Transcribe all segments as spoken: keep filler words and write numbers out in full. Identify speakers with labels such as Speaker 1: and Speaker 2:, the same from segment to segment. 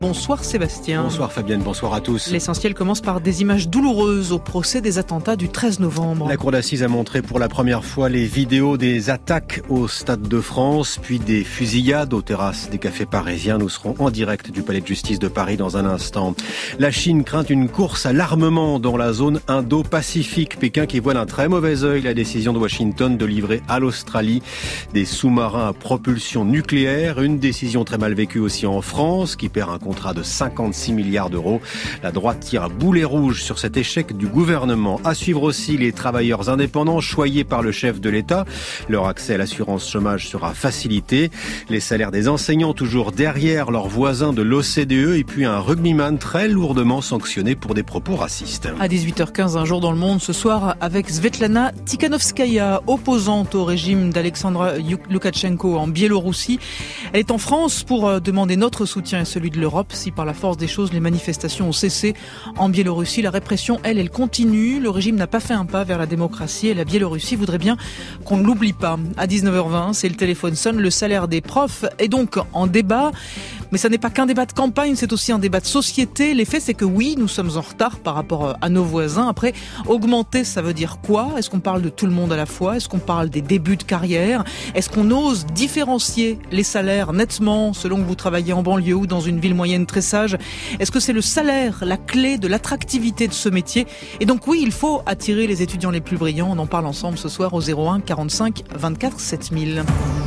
Speaker 1: Bonsoir Sébastien.
Speaker 2: Bonsoir Fabienne, bonsoir à tous.
Speaker 1: L'essentiel commence par des images douloureuses au procès des attentats du treize novembre.
Speaker 2: La cour d'assises a montré pour la première fois les vidéos des attaques au Stade de France, puis des fusillades aux terrasses des cafés parisiens. Nous serons en direct du palais de justice de Paris dans un instant. La Chine craint une course à l'armement dans la zone Indo-Pacifique. Pékin qui voit d'un très mauvais œil la décision de Washington de livrer à l'Australie des sous-marins à propulsion nucléaire. Une décision très mal vécue aussi en France qui perd un contrat de cinquante-six milliards d'euros. La droite tire à boulet rouge sur cet échec du gouvernement. À suivre aussi les travailleurs indépendants choyés par le chef de l'État. Leur accès à l'assurance chômage sera facilité. Les salaires des enseignants toujours derrière leurs voisins de l'O C D E et puis un rugbyman très lourdement sanctionné pour des propos racistes.
Speaker 1: À dix-huit heures quinze, un jour dans le monde, ce soir avec Svetlana Tikhanovskaya, opposante au régime d'Alexandre Loukachenko en Biélorussie. Elle est en France pour demander notre soutien et celui de l'Europe. Si par la force des choses, les manifestations ont cessé en Biélorussie, la répression, elle, elle continue. Le régime n'a pas fait un pas vers la démocratie et la Biélorussie voudrait bien qu'on ne l'oublie pas. À dix-neuf heures vingt, c'est le téléphone sonne, le salaire des profs est donc en débat. Mais ça n'est pas qu'un débat de campagne, c'est aussi un débat de société. L'effet, c'est que oui, nous sommes en retard par rapport à nos voisins. Après, augmenter, ça veut dire quoi ? Est-ce qu'on parle de tout le monde à la fois ? Est-ce qu'on parle des débuts de carrière ? Est-ce qu'on ose différencier les salaires nettement selon que vous travaillez en banlieue ou dans une ville moyenne très sage ? Est-ce que c'est le salaire, la clé de l'attractivité de ce métier ? Et donc oui, il faut attirer les étudiants les plus brillants. On en parle ensemble ce soir au zéro un quarante-cinq vingt-quatre sept mille.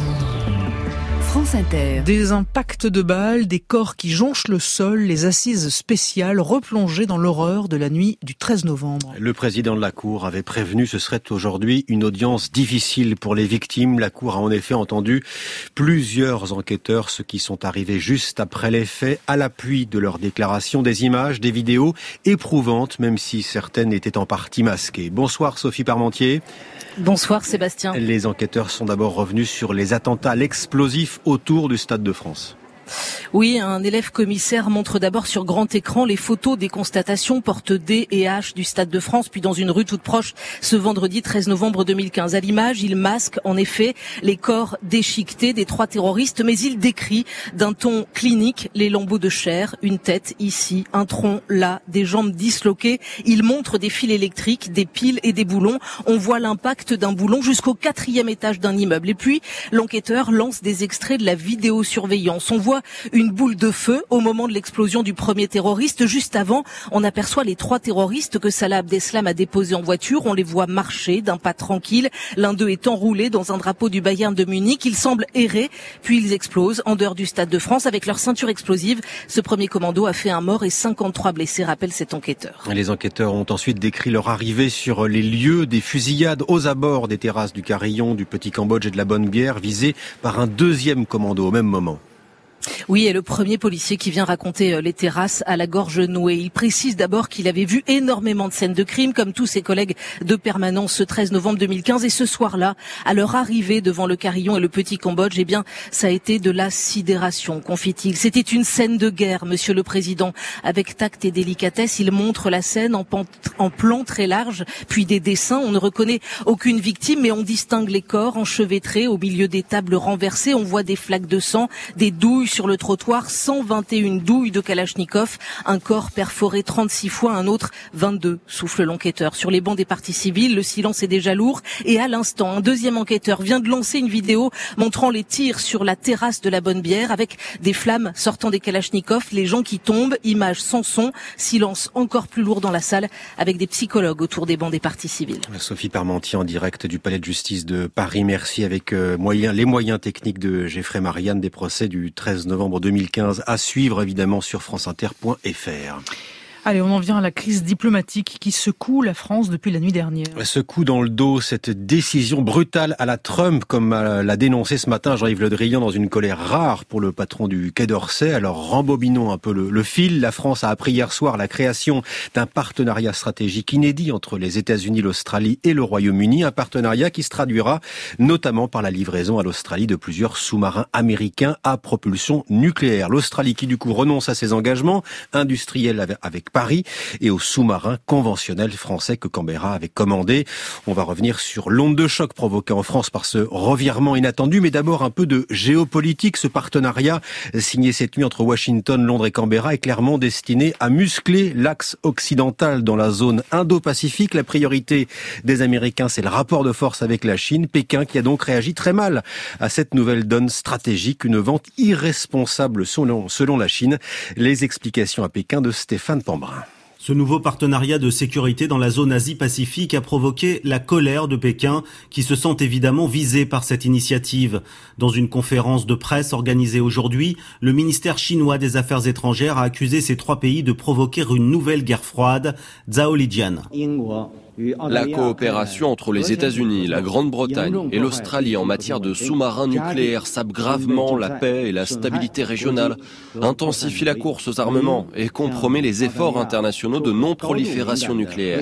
Speaker 3: France Inter.
Speaker 1: Des impacts de balles, des corps qui jonchent le sol, les assises spéciales replongées dans l'horreur de la nuit du treize novembre.
Speaker 2: Le président de la Cour avait prévenu ce serait aujourd'hui une audience difficile pour les victimes. La Cour a en effet entendu plusieurs enquêteurs, ceux qui sont arrivés juste après les faits, à l'appui de leurs déclarations, des images, des vidéos éprouvantes, même si certaines étaient en partie masquées. Bonsoir Sophie Parmentier.
Speaker 4: Bonsoir Sébastien.
Speaker 2: Les enquêteurs sont d'abord revenus sur les attentats à l'explosif autour du Stade de France.
Speaker 4: Oui, un élève commissaire montre d'abord sur grand écran les photos des constatations porte D et H du Stade de France, puis dans une rue toute proche ce vendredi treize novembre deux mille quinze. À l'image, il masque en effet les corps déchiquetés des trois terroristes, mais il décrit d'un ton clinique les lambeaux de chair, une tête ici, un tronc là, des jambes disloquées. Il montre des fils électriques, des piles et des boulons. On voit l'impact d'un boulon jusqu'au quatrième étage d'un immeuble. Et puis, l'enquêteur lance des extraits de la vidéosurveillance. On voit une boule de feu au moment de l'explosion du premier terroriste. Juste avant, on aperçoit les trois terroristes que Salah Abdeslam a déposés en voiture. On les voit marcher d'un pas tranquille. L'un d'eux est enroulé dans un drapeau du Bayern de Munich. Ils semblent errer, puis ils explosent en dehors du Stade de France avec leur ceinture explosive. Ce premier commando a fait un mort et cinquante-trois blessés, rappelle cet enquêteur.
Speaker 2: Les enquêteurs ont ensuite décrit leur arrivée sur les lieux des fusillades aux abords des terrasses du Carillon, du Petit Cambodge et de la Bonne-Bière, visés par un deuxième commando au même moment.
Speaker 4: Oui, et le premier policier qui vient raconter les terrasses à la gorge nouée. Il précise d'abord qu'il avait vu énormément de scènes de crime, comme tous ses collègues de permanence ce treize novembre deux mille quinze. Et ce soir-là, à leur arrivée devant le Carillon et le Petit Cambodge, eh bien, ça a été de la sidération, confie-t-il. C'était une scène de guerre, monsieur le président. Avec tact et délicatesse, il montre la scène en, pan- en plan très large, puis des dessins. On ne reconnaît aucune victime, mais on distingue les corps enchevêtrés au milieu des tables renversées. On voit des flaques de sang, des douilles sur le trottoir, cent vingt et une douilles de Kalachnikov, un corps perforé trente-six fois, un autre vingt-deux, souffle l'enquêteur. Sur les bancs des parties civiles, le silence est déjà lourd et à l'instant, un deuxième enquêteur vient de lancer une vidéo montrant les tirs sur la terrasse de la Bonne-Bière avec des flammes sortant des Kalachnikov, les gens qui tombent, images sans son, silence encore plus lourd dans la salle avec des psychologues autour des bancs des parties civiles.
Speaker 2: Sophie Parmentier en direct du palais de justice de Paris. Merci avec euh, moyens, les moyens techniques de Geoffrey Marianne des procès du treize novembre deux mille quinze à suivre évidemment sur franceinter point f r.
Speaker 1: Allez, on en vient à la crise diplomatique qui secoue la France depuis la nuit dernière.
Speaker 2: Ce coup dans le dos, cette décision brutale à la Trump, comme l'a dénoncé ce matin Jean-Yves Le Drian dans une colère rare pour le patron du Quai d'Orsay. Alors rembobinons un peu le, le fil. La France a appris hier soir la création d'un partenariat stratégique inédit entre les États-Unis, l'Australie et le Royaume-Uni. Un partenariat qui se traduira notamment par la livraison à l'Australie de plusieurs sous-marins américains à propulsion nucléaire. L'Australie qui du coup renonce à ses engagements industriels avec Paris et aux sous-marins conventionnels français que Canberra avait commandés. On va revenir sur l'onde de choc provoquée en France par ce revirement inattendu, mais d'abord un peu de géopolitique. Ce partenariat signé cette nuit entre Washington, Londres et Canberra est clairement destiné à muscler l'axe occidental dans la zone Indo-Pacifique. La priorité des Américains, c'est le rapport de force avec la Chine. Pékin qui a donc réagi très mal à cette nouvelle donne stratégique, une vente irresponsable selon, selon la Chine. Les explications à Pékin de Stéphane Pambrin.
Speaker 5: Ce nouveau partenariat de sécurité dans la zone Asie-Pacifique a provoqué la colère de Pékin, qui se sent évidemment visé par cette initiative. Dans une conférence de presse organisée aujourd'hui, le ministère chinois des Affaires étrangères a accusé ces trois pays de provoquer une nouvelle guerre froide. Zhao Lijian.
Speaker 6: La coopération entre les États-Unis, la Grande-Bretagne et l'Australie en matière de sous-marins nucléaires sape gravement la paix et la stabilité régionale, intensifie la course aux armements et compromet les efforts internationaux de non-prolifération nucléaire.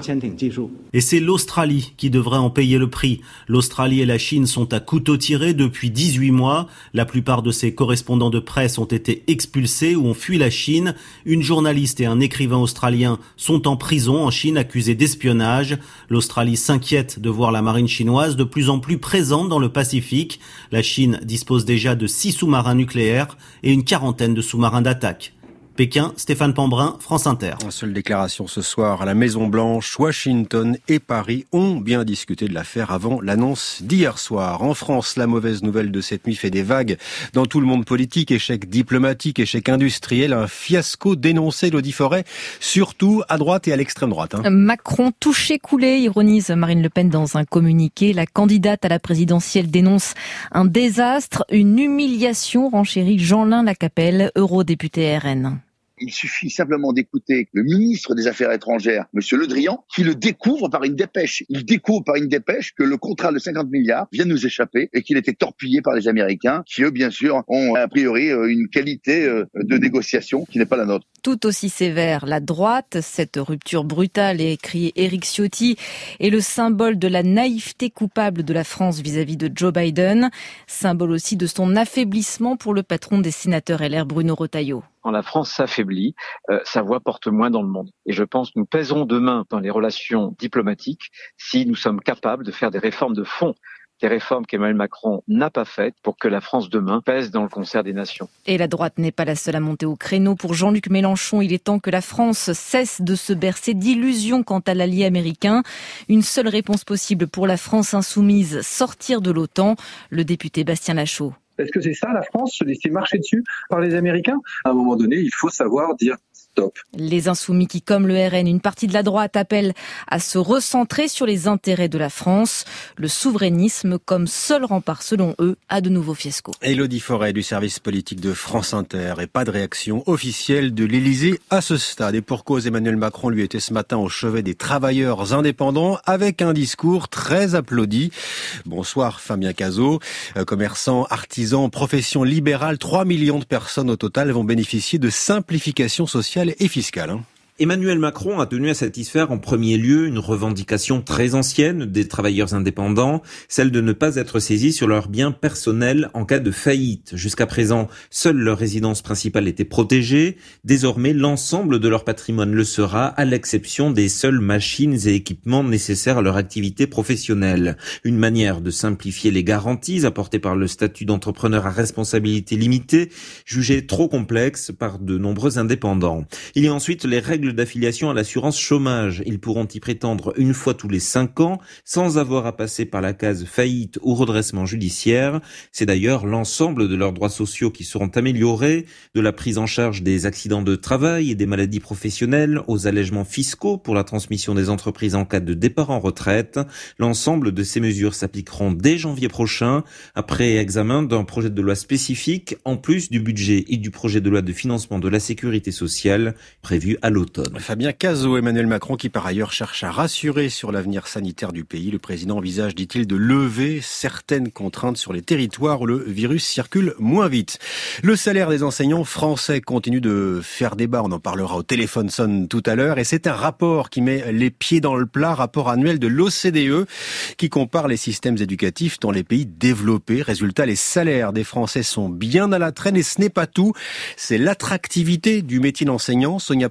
Speaker 5: Et c'est l'Australie qui devrait en payer le prix. L'Australie et la Chine sont à couteau tiré depuis dix-huit mois. La plupart de ses correspondants de presse ont été expulsés ou ont fui la Chine. Une journaliste et un écrivain australien sont en prison en Chine accusés d'espionnage. L'Australie s'inquiète de voir la marine chinoise de plus en plus présente dans le Pacifique. La Chine dispose déjà de six sous-marins nucléaires et une quarantaine de sous-marins d'attaque. Pékin, Stéphane Pambrin, France Inter.
Speaker 2: Une seule déclaration ce soir à la Maison-Blanche. Washington et Paris ont bien discuté de l'affaire avant l'annonce d'hier soir. En France, la mauvaise nouvelle de cette nuit fait des vagues dans tout le monde politique. Échec diplomatique, échec industriel, un fiasco dénoncé, Elodie Forêt, surtout à droite et à l'extrême droite. Hein.
Speaker 7: Macron touché coulé, ironise Marine Le Pen dans un communiqué. La candidate à la présidentielle dénonce un désastre, une humiliation, renchérit Jeanlin Lacapelle, eurodéputé R N.
Speaker 8: Il suffit simplement d'écouter le ministre des Affaires étrangères, Monsieur Le Drian, qui le découvre par une dépêche. Il découvre par une dépêche que le contrat de cinquante milliards vient de nous échapper et qu'il était torpillé par les Américains, qui eux, bien sûr, ont a priori une qualité de négociation qui n'est pas la nôtre.
Speaker 7: Tout aussi sévère, la droite, cette rupture brutale, écrit Éric Ciotti, est le symbole de la naïveté coupable de la France vis-à-vis de Joe Biden, symbole aussi de son affaiblissement pour le patron des sénateurs L R, Bruno Retailleau.
Speaker 9: Quand la France s'affaiblit, euh, sa voix porte moins dans le monde. Et je pense que nous pèserons demain dans les relations diplomatiques si nous sommes capables de faire des réformes de fond, des réformes qu'Emmanuel Macron n'a pas faites pour que la France demain pèse dans le concert des nations.
Speaker 7: Et la droite n'est pas la seule à monter au créneau. Pour Jean-Luc Mélenchon, il est temps que la France cesse de se bercer d'illusions quant à l'allié américain. Une seule réponse possible pour la France insoumise, sortir de l'OTAN. Le député Bastien Lachaud.
Speaker 10: Est-ce que c'est ça la France, se laisser marcher dessus par les Américains ? À un moment donné, il faut savoir dire stop.
Speaker 7: Les insoumis qui, comme le R N, une partie de la droite appellent à se recentrer sur les intérêts de la France. Le souverainisme comme seul rempart, selon eux, à de nouveaux fiascos.
Speaker 2: Elodie Forêt du service politique de France Inter. Et pas de réaction officielle de l'Élysée à ce stade. Et pour cause, Emmanuel Macron lui était ce matin au chevet des travailleurs indépendants avec un discours très applaudi. Bonsoir Fabien Cazot, commerçant, artisan, profession libérale, trois millions de personnes au total vont bénéficier de simplification sociale et fiscale. Hein.
Speaker 11: Emmanuel Macron a tenu à satisfaire en premier lieu une revendication très ancienne des travailleurs indépendants, celle de ne pas être saisis sur leurs biens personnels en cas de faillite. Jusqu'à présent, seule leur résidence principale était protégée. Désormais, l'ensemble de leur patrimoine le sera, à l'exception des seules machines et équipements nécessaires à leur activité professionnelle. Une manière de simplifier les garanties apportées par le statut d'entrepreneur à responsabilité limitée, jugé trop complexe par de nombreux indépendants. Il y a ensuite les règles d'affiliation à l'assurance chômage. Ils pourront y prétendre une fois tous les cinq ans, sans avoir à passer par la case faillite ou redressement judiciaire. C'est d'ailleurs l'ensemble de leurs droits sociaux qui seront améliorés, de la prise en charge des accidents de travail et des maladies professionnelles, aux allègements fiscaux pour la transmission des entreprises en cas de départ en retraite. L'ensemble de ces mesures s'appliqueront dès janvier prochain, après examen d'un projet de loi spécifique, en plus du budget et du projet de loi de financement de la sécurité sociale, prévu à l'automne.
Speaker 2: Fabien Cazot, Emmanuel Macron qui par ailleurs cherche à rassurer sur l'avenir sanitaire du pays. Le président envisage, dit-il, de lever certaines contraintes sur les territoires où le virus circule moins vite. Le salaire des enseignants français continue de faire débat. On en parlera au téléphone sonne tout à l'heure. Et c'est un rapport qui met les pieds dans le plat, rapport annuel de l'O C D E qui compare les systèmes éducatifs dans les pays développés. Résultat, les salaires des Français sont bien à la traîne et ce n'est pas tout. C'est l'attractivité du métier d'enseignant. Sonia Princet qui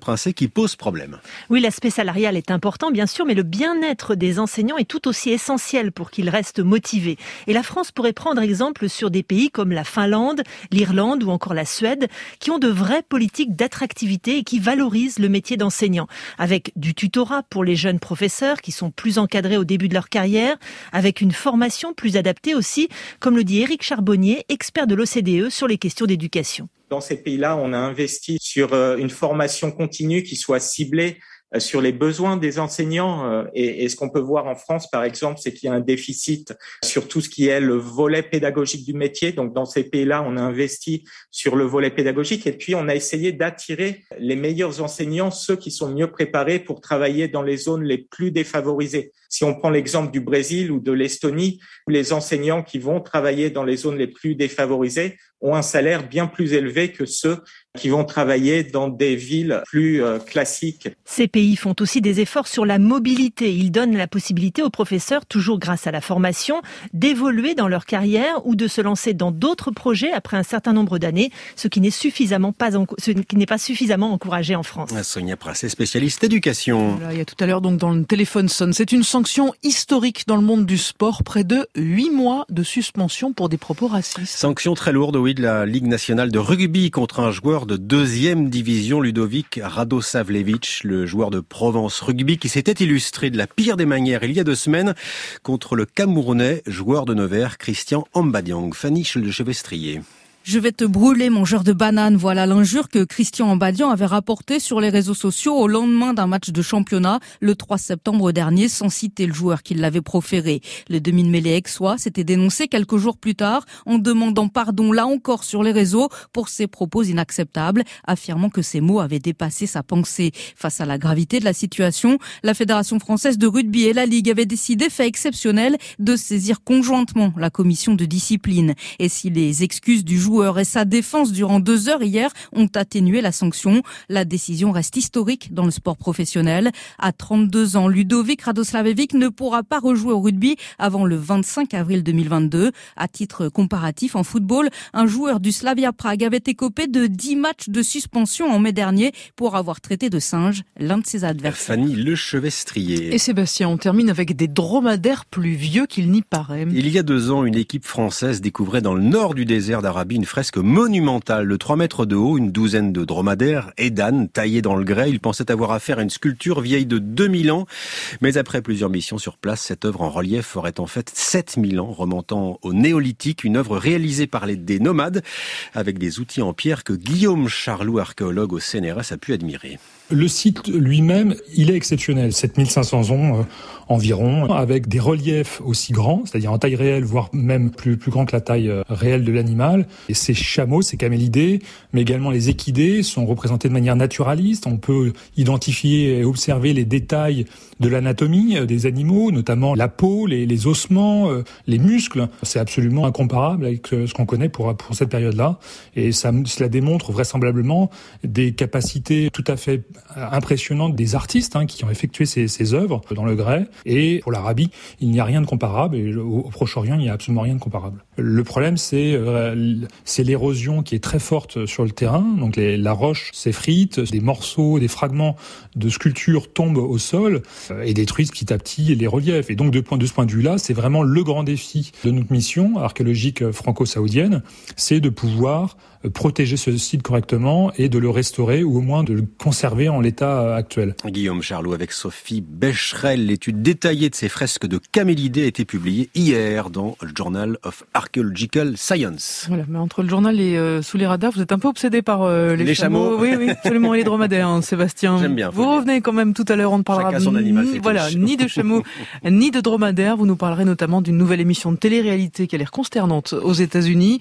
Speaker 2: pose problème.
Speaker 12: Oui, l'aspect salarial est important, bien sûr, mais le bien-être des enseignants est tout aussi essentiel pour qu'ils restent motivés. Et la France pourrait prendre exemple sur des pays comme la Finlande, l'Irlande ou encore la Suède, qui ont de vraies politiques d'attractivité et qui valorisent le métier d'enseignant. Avec du tutorat pour les jeunes professeurs qui sont plus encadrés au début de leur carrière, avec une formation plus adaptée aussi, comme le dit Éric Charbonnier, expert de l'O C D E sur les questions d'éducation.
Speaker 13: Dans ces pays-là, on a investi sur une formation continue qui soit ciblée sur les besoins des enseignants. Et, et ce qu'on peut voir en France, par exemple, c'est qu'il y a un déficit sur tout ce qui est le volet pédagogique du métier. Donc, dans ces pays-là, on a investi sur le volet pédagogique et puis on a essayé d'attirer les meilleurs enseignants, ceux qui sont mieux préparés pour travailler dans les zones les plus défavorisées. Si on prend l'exemple du Brésil ou de l'Estonie, les enseignants qui vont travailler dans les zones les plus défavorisées ont un salaire bien plus élevé que ceux qui vont travailler dans des villes plus euh, classiques.
Speaker 12: Ces pays font aussi des efforts sur la mobilité. Ils donnent la possibilité aux professeurs, toujours grâce à la formation, d'évoluer dans leur carrière ou de se lancer dans d'autres projets après un certain nombre d'années, ce qui n'est suffisamment pas, en... ce qui n'est pas suffisamment encouragé en France.
Speaker 2: Sonia Prassé, spécialiste éducation.
Speaker 1: Voilà, il y a tout à l'heure donc dans le téléphone sonne. C'est une sanction historique dans le monde du sport, près de huit mois de suspension pour des propos racistes.
Speaker 2: Sanction très lourde, oui, de la Ligue nationale de rugby contre un joueur de deuxième division, Ludovic Radosavljevic, le joueur de Provence Rugby qui s'était illustré de la pire des manières il y a deux semaines contre le Camerounais, joueur de Nevers, Christian Ambadiang. Fanny Chevestrier.
Speaker 14: Je vais te brûler, mangeur de bananes. Voilà l'injure que Christian Ambadiang avait rapportée sur les réseaux sociaux au lendemain d'un match de championnat le trois septembre dernier, sans citer le joueur qui l'avait proféré. Le demi-mêlée aixois s'était dénoncé quelques jours plus tard en demandant pardon là encore sur les réseaux pour ses propos inacceptables, affirmant que ses mots avaient dépassé sa pensée. Face à la gravité de la situation, la Fédération française de rugby et la Ligue avaient décidé, fait exceptionnel, de saisir conjointement la commission de discipline. Et si les excuses du joueur et sa défense durant deux heures hier ont atténué la sanction, la décision reste historique dans le sport professionnel. À trente-deux ans, Ludovic Radosavljevic ne pourra pas rejouer au rugby avant le vingt-cinq avril deux mille vingt-deux. À titre comparatif, en football, un joueur du Slavia Prague avait écopé de dix matchs de suspension en mai dernier pour avoir traité de singe l'un de ses adversaires.
Speaker 2: Fanny Lechevestrier.
Speaker 1: Et Sébastien, on termine avec des dromadaires plus vieux qu'il n'y paraît.
Speaker 2: Il y a deux ans, une équipe française découvrait dans le nord du désert d'Arabie une fresque monumentale de trois mètres de haut, une douzaine de dromadaires et d'ânes taillés dans le grès. Ils pensaient avoir affaire à une sculpture vieille de deux mille ans. Mais après plusieurs missions sur place, cette œuvre en relief aurait en fait sept mille ans, remontant au néolithique. Une œuvre réalisée par les, des nomades avec des outils en pierre que Guillaume Charlot, archéologue au C N R S, a pu admirer.
Speaker 15: Le site lui-même, il est exceptionnel, sept mille cinq cents ans euh, environ, avec des reliefs aussi grands, c'est-à-dire en taille réelle, voire même plus, plus grand que la taille euh, réelle de l'animal. Et ces chameaux, ces camélidés, mais également les équidés, sont représentés de manière naturaliste. On peut identifier et observer les détails de l'anatomie euh, des animaux, notamment la peau, les, les ossements, euh, les muscles. C'est absolument incomparable avec euh, ce qu'on connaît pour, pour cette période-là. Et ça, cela démontre vraisemblablement des capacités tout à fait impressionnante des artistes hein, qui ont effectué ces, ces œuvres dans le grès. Et pour l'Arabie, il n'y a rien de comparable. Et au, au Proche-Orient, il n'y a absolument rien de comparable. Le problème, c'est, euh, c'est l'érosion qui est très forte sur le terrain. Donc les, la roche s'effrite, des morceaux, des fragments de sculptures tombent au sol euh, et détruisent petit à petit les reliefs. Et donc de, point, de ce point de vue-là, c'est vraiment le grand défi de notre mission archéologique franco-saoudienne, c'est de pouvoir protéger ce site correctement et de le restaurer ou au moins de le conserver en l'état actuel.
Speaker 2: Guillaume Charlot avec Sophie Becherel. L'étude détaillée de ces fresques de camélidés a été publiée hier dans le Journal of Archaeological Science.
Speaker 1: Voilà, mais entre le journal et euh, sous les radars, vous êtes un peu obsédé par euh, les,
Speaker 2: les chameaux.
Speaker 1: chameaux. Oui, oui, absolument, et les dromadaires, hein, Sébastien.
Speaker 2: J'aime bien.
Speaker 1: Vous revenez quand même tout à l'heure, on ne parlera
Speaker 2: son animal
Speaker 1: ni, voilà, ni de chameaux, ni de dromadaires. Vous nous parlerez notamment d'une nouvelle émission de télé-réalité qui a l'air consternante aux États-Unis.